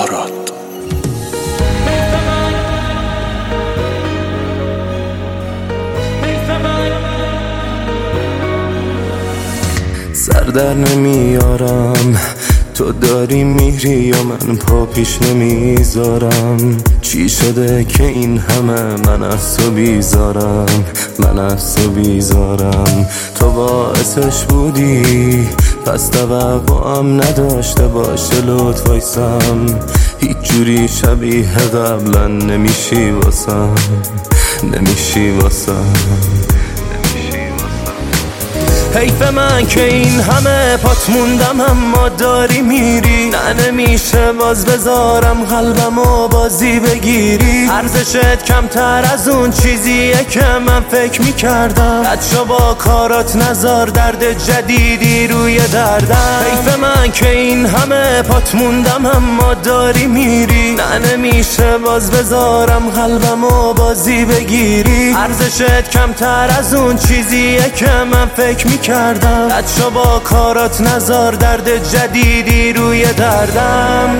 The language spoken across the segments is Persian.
مراد. سر در نمیارم، تو داری میری یا من پا پیش نمیذارم. چی شده که این همه من از تو بیزارم، من از تو بیزارم. تو باعثش بودی پس توقعم نداشته باشه لطف وایسم. هیچ جوری شبیه قبلا نمیشی واسم، نمیشی واسم. حیف من که این همه پات موندم اما داری میری. نه نمیشه باز بذارم قلبمو بازی بگیری. ارزشت کمتر از اون چیزیه که من فکر میکردم. بچه با کارات نزار درد جدیدی روی دردم. حیف من که این همه پات موندم اما داری میری. نه نمیشه باز بذارم قلبمو بازی بگیری. ارزشت کمتر از اون چیزیه که من فکر کردم. بچه با کارات نزار درد جدیدی روی دردم.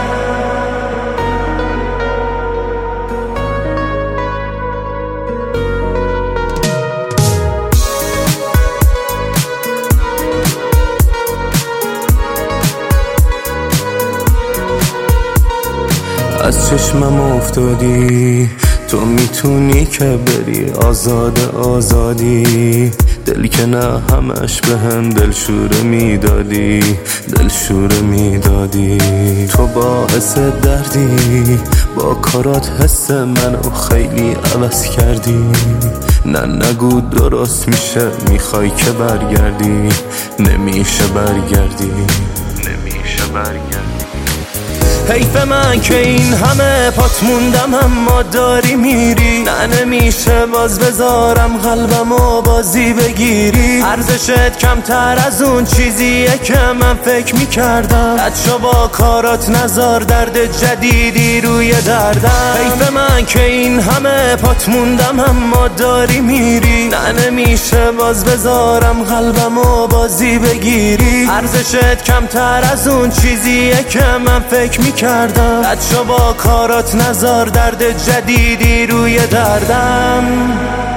از چشمم افتادی، تو میتونی که بری آزاد آزادی. دل که نه همش به هم دلشوره میدادی، دلشوره میدادی. تو باعث دردی، با کارات حس منو خیلی عوض کردی. نه نگو درست میشه، میخوای که برگردی. نمیشه برگردی، نمیشه برگردی. حیف من که این همه پات موندم اما داری میری. نه نمیشه باز بذارم قلبمو بازی بگیری. ارزشت کمتر از اون چیزیه که من فکر میکردم. بچه با کارات نزار درد جدیدی روی دردم. حیف من که این همه پات موندم اما داری میری. نه نمیشه باز بذارم قلبمو بازی بگیری. ارزشت کمتر از اون چیزیه که من فکر کردم. بچه با کارات نزار درد جدیدی روی دردم.